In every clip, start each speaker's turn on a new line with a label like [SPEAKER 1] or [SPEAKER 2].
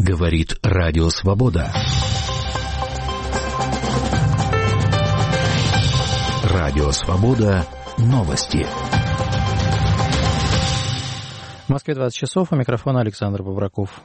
[SPEAKER 1] Говорит Радио Свобода. Радио Свобода. Новости.
[SPEAKER 2] В Москве 20 часов, у микрофона Александр Бобраков.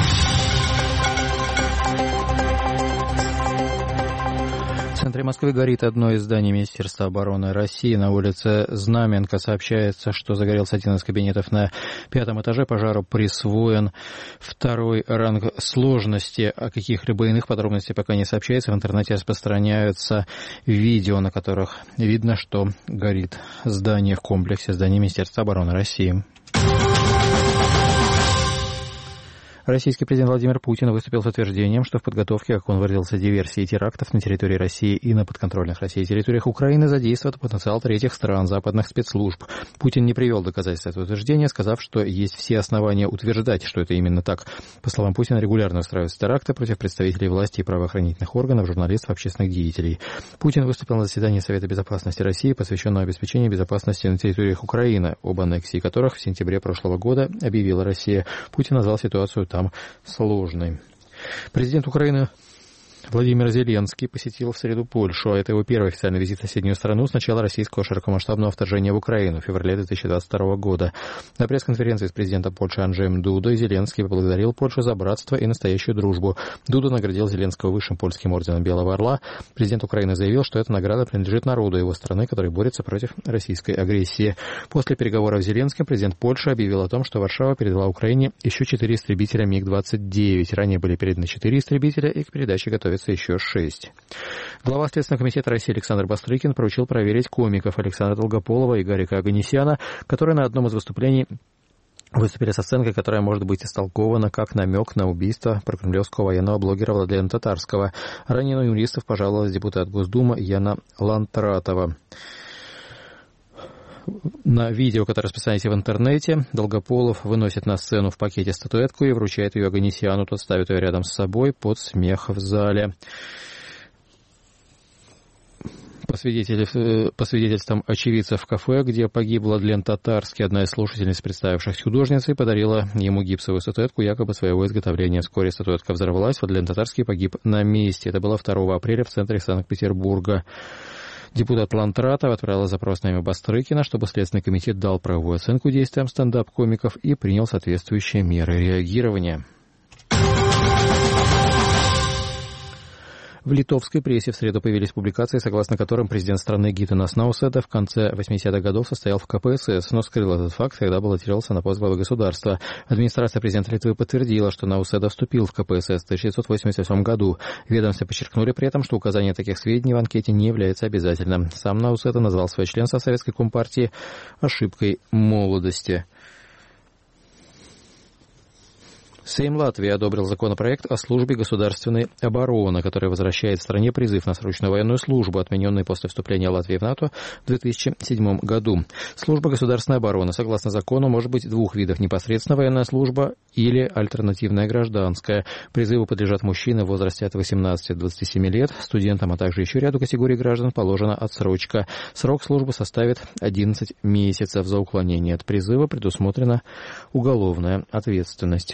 [SPEAKER 2] В центре Москвы горит одно из зданий Министерства обороны России. На улице Знаменка сообщается, что загорелся один из кабинетов на 5-м этаже. Пожару присвоен 2-й ранг сложности. О каких-либо иных подробностях пока не сообщается. В интернете распространяются видео, на которых видно, что горит здание в комплексе зданий Министерства обороны России. Российский президент Владимир Путин выступил с утверждением, что в подготовке, как он выразился, диверсии и терактов на территории России и на подконтрольных России территориях Украины задействует потенциал третьих стран, западных спецслужб. Путин не привел доказательств этого утверждения, сказав, что есть все основания утверждать, что это именно так. По словам Путина, регулярно устраиваются теракты против представителей власти и правоохранительных органов, журналистов, общественных деятелей. Путин выступил на заседании Совета безопасности России, посвященном обеспечению безопасности на территориях Украины, об аннексии которых в сентябре прошлого года объявила Россия. Путин назвал ситуацию там сложной. Президент Украины Владимир Зеленский посетил в среду Польшу, а это его первый официальный визит в соседнюю страну с начала российского широкомасштабного вторжения в Украину в феврале 2022 года. На пресс-конференции с президентом Польши Анджеем Дудой Зеленский поблагодарил Польшу за братство и настоящую дружбу. Дуда наградил Зеленского высшим польским орденом Белого Орла. Президент Украины заявил, что эта награда принадлежит народу его страны, который борется против российской агрессии. После переговоров с Зеленским президент Польши объявил о том, что Варшава передала Украине еще 4 истребителя МиГ-29. Ранее были переданы 4 истребителя, и к передаче готовится еще 6. Глава Следственного комитета России Александр Бастрыкин поручил проверить комиков Александра Долгополова и Гарика Оганесяна, которые на одном из выступлений выступили с оценкой, которая может быть истолкована как намек на убийство прокремлевского военного блогера Владлена Татарского. Ранее на юристов пожаловалась депутат Госдумы Яна Лантратова. На видео, которое распространяется в интернете, Долгополов выносит на сцену в пакете статуэтку и вручает ее Оганесяну. Тот ставит ее рядом с собой под смех в зале. По свидетельствам очевидцев в кафе, где погиб Владлен Татарский, одна из слушательниц, представившихся художницей, подарила ему гипсовую статуэтку якобы своего изготовления. Вскоре статуэтка взорвалась, Владлен Татарский погиб на месте. Это было 2 апреля в центре Санкт-Петербурга. Депутат Лантратов отправила запрос на имя Бастрыкина, чтобы Следственный комитет дал правовую оценку действиям стендап-комиков и принял соответствующие меры реагирования. В литовской прессе в среду появились публикации, согласно которым президент страны Гитанас Науседа в конце 80-х годов состоял в КПСС, но скрыл этот факт, когда баллотировался на пост главы государства. Администрация президента Литвы подтвердила, что Науседа вступил в КПСС в 1988 году. Ведомства подчеркнули при этом, что указание таких сведений в анкете не является обязательным. Сам Науседа назвал свое членство в Советской Компартии ошибкой молодости. Сейм Латвии одобрил законопроект о службе государственной обороны, который возвращает в стране призыв на срочную военную службу, отмененный после вступления Латвии в НАТО в 2007 году. Служба государственной обороны, согласно закону, может быть 2 видов: непосредственно военная служба или альтернативная гражданская. Призыву подлежат мужчины в возрасте от 18 до 27 лет, студентам, а также еще ряду категорий граждан положена отсрочка. Срок службы составит 11 месяцев. За уклонение от призыва предусмотрена уголовная ответственность.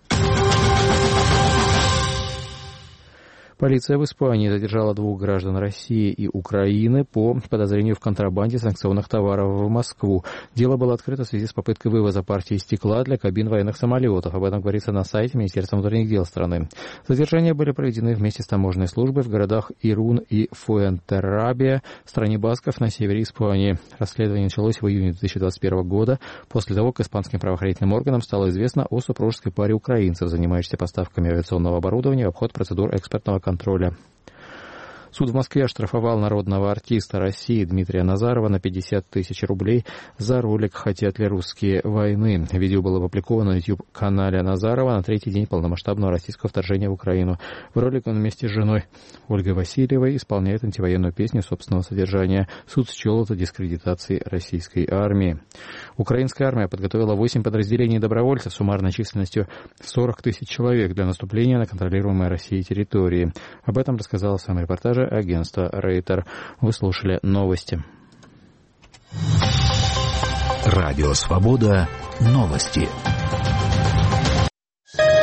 [SPEAKER 2] Полиция в Испании задержала 2 граждан России и Украины по подозрению в контрабанде санкционных товаров в Москву. Дело было открыто в связи с попыткой вывоза партии стекла для кабин военных самолетов. Об этом говорится на сайте Министерства внутренних дел страны. Задержания были проведены вместе с таможенной службой в городах Ирун и Фуэнтеррабия, в стране Басков на севере Испании. Расследование началось в июне 2021 года, после того, как испанским правоохранительным органам стало известно о супружеской паре украинцев, занимающихся поставками авиационного оборудования в обход процедур экспортного контроля. Суд в Москве оштрафовал народного артиста России Дмитрия Назарова на 50 тысяч рублей за ролик «Хотят ли русские войны?». Видео было опубликовано на YouTube-канале Назарова на 3-й день полномасштабного российского вторжения в Украину. В ролике он вместе с женой Ольгой Васильевой исполняет антивоенную песню собственного содержания. Суд счел это дискредитацией российской армии. Украинская армия подготовила 8 подразделений добровольцев суммарной численностью 40 тысяч человек для наступления на контролируемые Россией территории. Об этом рассказала в своем репортаже агентство Рейтер. Вы слушали новости.
[SPEAKER 1] Радио Свобода. Новости.